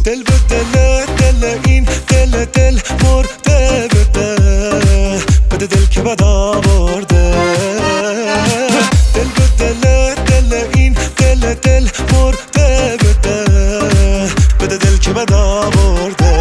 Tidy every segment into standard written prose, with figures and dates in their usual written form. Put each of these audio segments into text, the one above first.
دل به دل، دل این دل مرده بده، بده دل که بد آورده. دل به دل، دل این دل مرده بده، بده دل که بد آورده.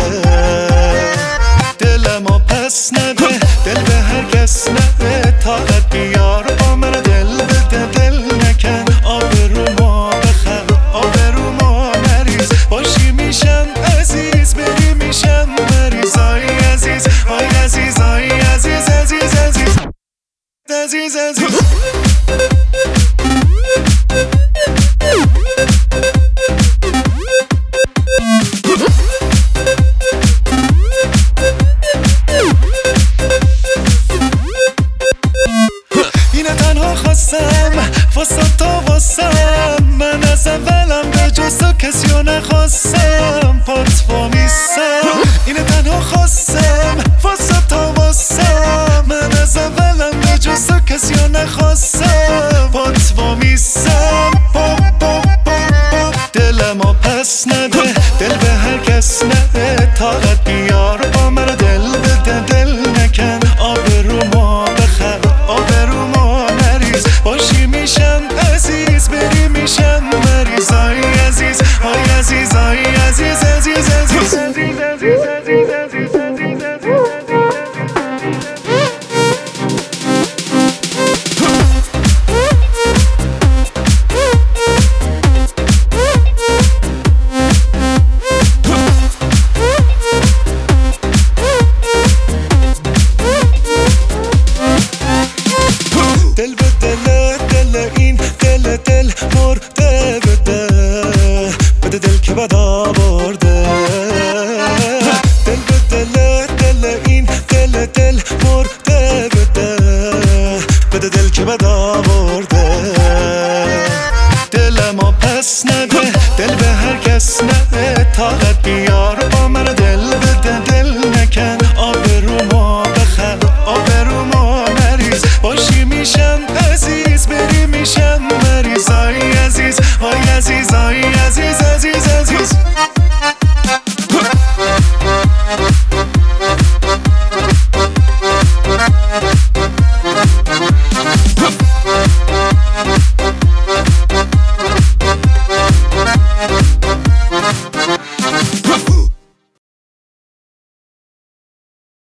دل ما پس نده، دل به هر کس نده، طاقت بیار با من دل بده، دل نکن آبرو ما بخر، آبرو ما نریز، باشی میشم عزیز، بری میشم مریض. آی عزیز، آی عزیز، آی عزیز، عزیز عزیز عزیز عزیز. اینه تنها خواستم واسه تا واسم، من از اولم به جز تو کسیو نخواستم، پات وامیستم. اینه تنها خواستم واسه تا واسم، من از اولم به جز تو کسیو نخواستم، پات وامیستم. دل ما پس نده، دل به هر کس نده، طاقت بیار با من دل بده، دل نکن آبرو ما بخر، آبرو ما نریز، باشی میشم عزیز، بری میشم مریض. آی عزیز، آی عزیز، آی عزیز، عزیز عزیز عزیز عزیز عزیز عزیز عزیز عزیز. دل به دل، دل این دل مرده بده، بده دل که بد آورده. دل به دل، دل این دل مرده بده، بده دل که بد آورده. دل ما پس نده، دل به هر کس نده، طاقت بیار با من دل بده، دل نکن آبرو ما بخر، آبرو ما نریز، باشی میشم عزیز، بری میشم مریض. آی عزیز، آی عزیز، آی عزیز، عزیز عزیز.